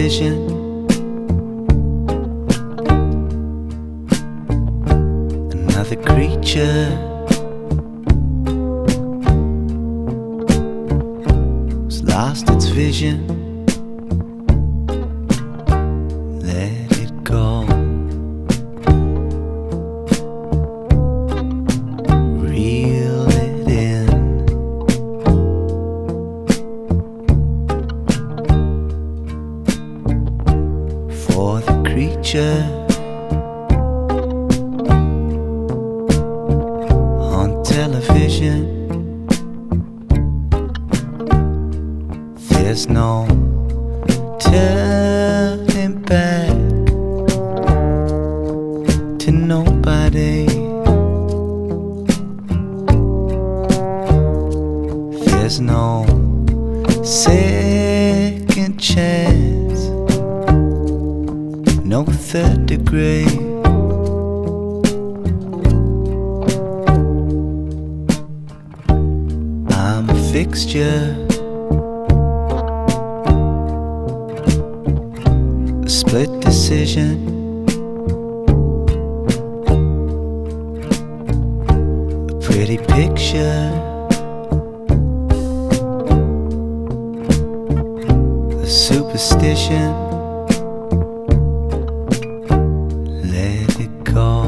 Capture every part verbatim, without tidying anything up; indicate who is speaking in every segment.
Speaker 1: television. Another creature has lost its vision. Let it go. Reel it in. For the creature on television, there's no turning back to nobody. There's no second chance, no third degree. I'm a fixture, a split decision, a pretty picture, a superstition. Let it go.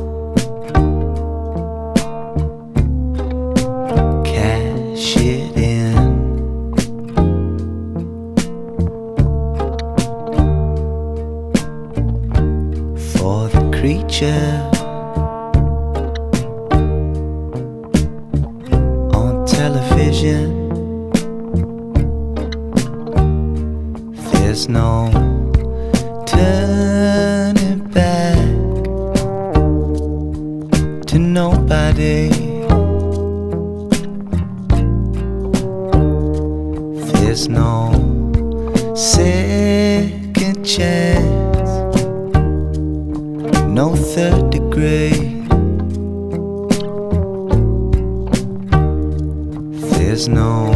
Speaker 1: Cash it in. For the creature on television, there's no turning back to nobody. There's no second chance, no third degree. There's no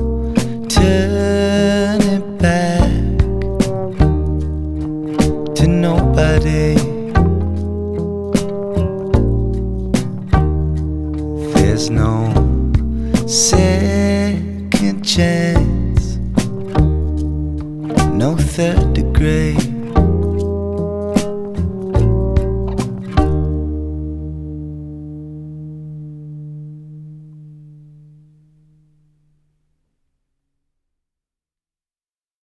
Speaker 1: turning back to nobody. There's no second chance, no third degree.